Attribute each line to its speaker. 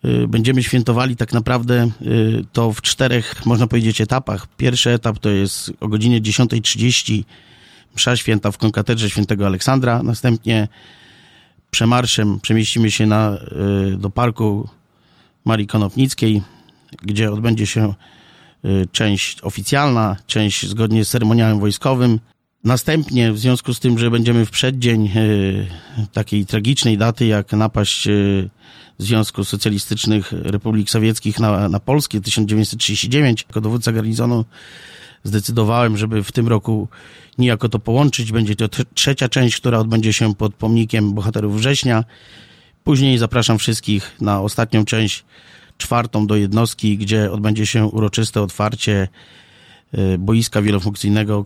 Speaker 1: Będziemy świętowali tak naprawdę to w 4, można powiedzieć, etapach. Pierwszy etap to jest o godzinie 10:30 msza święta w konkatedrze świętego Aleksandra. Następnie przemarszem przemieścimy się do parku Marii Konopnickiej, gdzie odbędzie się część oficjalna, część zgodnie z ceremoniałem wojskowym. Następnie, w związku z tym, że będziemy w przeddzień takiej tragicznej daty, jak napaść Związku Socjalistycznych Republik Sowieckich na Polskę 1939, jako dowódca garnizonu zdecydowałem, żeby w tym roku niejako to połączyć. Będzie to trzecia część, która odbędzie się pod pomnikiem Bohaterów Września. Później zapraszam wszystkich na ostatnią część, 4. do jednostki, gdzie odbędzie się uroczyste otwarcie boiska wielofunkcyjnego,